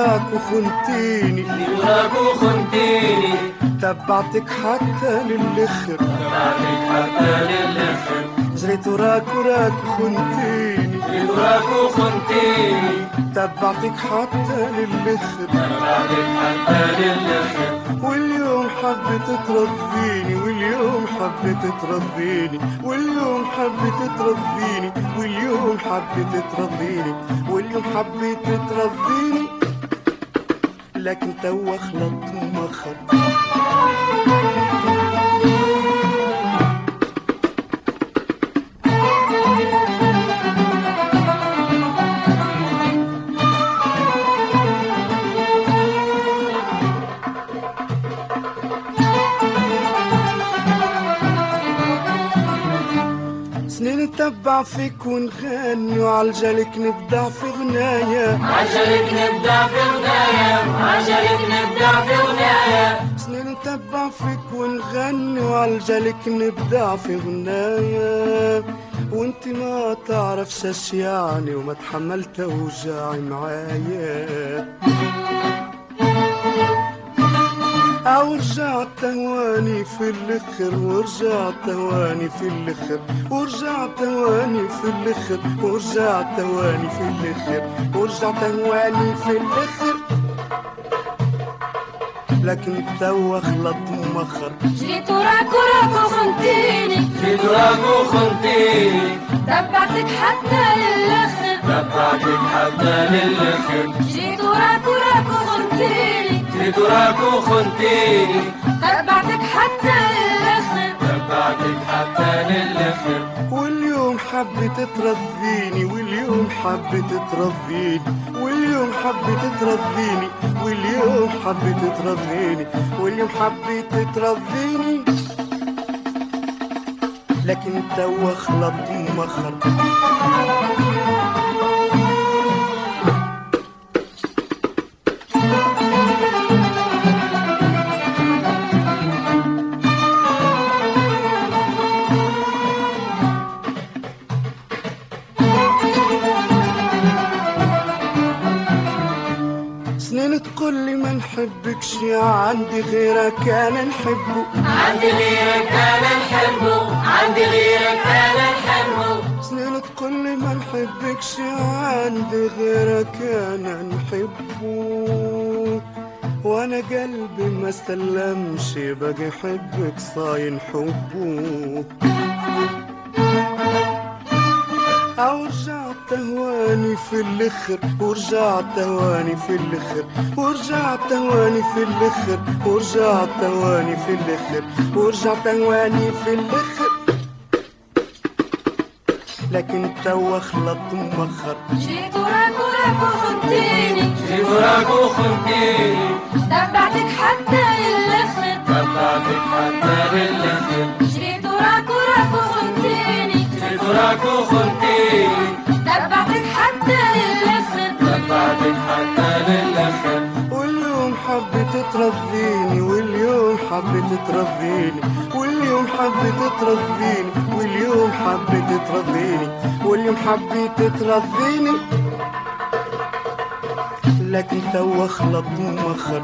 وراك وخنتيني، جريت وراك وخنتيني، تبعتك حتى للآخر، تبعتك حتى للآخر. جريت وراك وخنتيني، جريت وراك وخنتيني، تبعتك حتى للآخر، تبعتك حتى للآخر. واليوم حبيت ترضيني، واليوم حبيت ترضيني، واليوم حبيت ترضيني، واليوم حبيت ترضيني، واليوم حبيت ترضيني، لكن توا خلطت مخر. سنين نتبع فيك ونغني، وعالجالك نبدع في غنايا، عجلك نبدع في غنايا، عجلك نبدع في غنايا. سنين نتبع فيك ونغني، وعالجالك نبدع في غنايا، وانت ما تعرفش اش يعني، وما تحملت اوجاعي معايا. او رجعت تهواني في الاخر، ورجعت تهواني في الاخر، ورجعت تهواني في الاخر، ورجعت تهواني في الاخر، ورجعت تهواني في الاخر، لكن توا خلط مخر. جريت وراك وخنتيني، جريت وراك وخنتيني، تبعتك حتى للآخر، تبعتك حتى للآخر. جريت وراك وخنتيني، جريت وراك وخنتيني، تبعتك حتى للآخر، تبعتك حتى للآخر. واليوم حبيت ترضيني، واليوم حبيت ترضيني، واليوم حبيت ترضيني، واليوم حبيت ترضيني، واليوم حبيت ترضيني، لكن توا خلط مخر. سنين تقولي ما نحبكش، عندي غيرك انا نحبه، عندي غيرك أنا نحبه، عندي غيرك أنا نحبه. سنين تقولي ما نحبكش، عندي غيرك انا نحبه، وانا قلبي ما استلمش، باقي حبك صاين حبه. او رجعت تهواني في الاخر، ورجعت تهواني في الاخر، ورجعت تهواني في الاخر، ورجعت تهواني في الاخر، ورجعت تهواني في الاخر، لكن توا خلط مخر. جريت وراك وخنتيني، جريت وراك وخنتيني، تبعتك حتى للآخر، تبعتك حتى للآخر. جريت وراك وخنتيني، جريت وراك وخنتيني، تبعتك حتى للآخر، تبعتك حتى للآخر. واليوم حبيت ترضيني، واليوم حبيت ترضيني، واليوم حبيت ترضيني، واليوم حبيت ترضيني، واليوم حبيت ترضيني، لكن توا خلط مخر.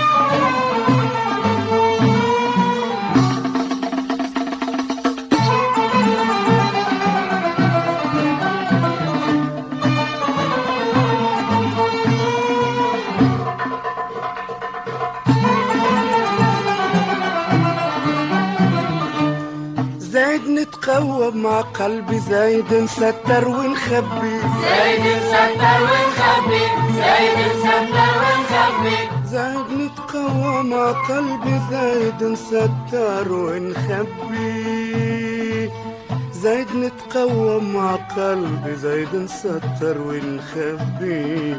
زايد نتقوى مع قلبي، زايد نستر ونخبي، زايد نستر ونخبي، زايد نستر ونخبي. زايد نتقوى مع قلبي، زايد نستر ونخبي، زايد نتقوى مع قلبي، زايد نستر ونخبي،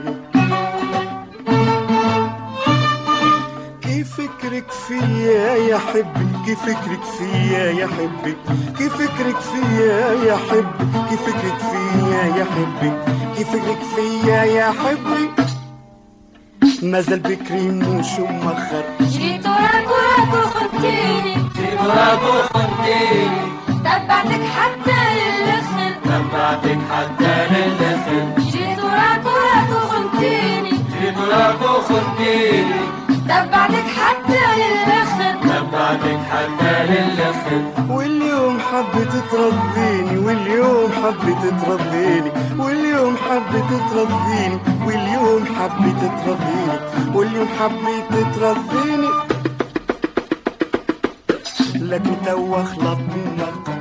كيف فكرك فيا يا حبي، كيف فكرك فيا يا حبي، كيف فكرك فيا يا حبي، كيف فكرك فيا يا حبي، كيف فكرك فيا يا حبي، مازال بكري مش مخر. جريت وراك وخنتيني، جريت وراك وخنتيني، تبعتك حتى للآخر، تبعتك حتى للآخر. جريت وراك وخنتيني، جريت وراك كان اللخن. واليوم حبيت ترضيني واليوم حبيت ترضيني واليوم حبيت ترضيني واليوم حبيت ترضيني واليوم حبيت ترضيني لكن توا خلطنا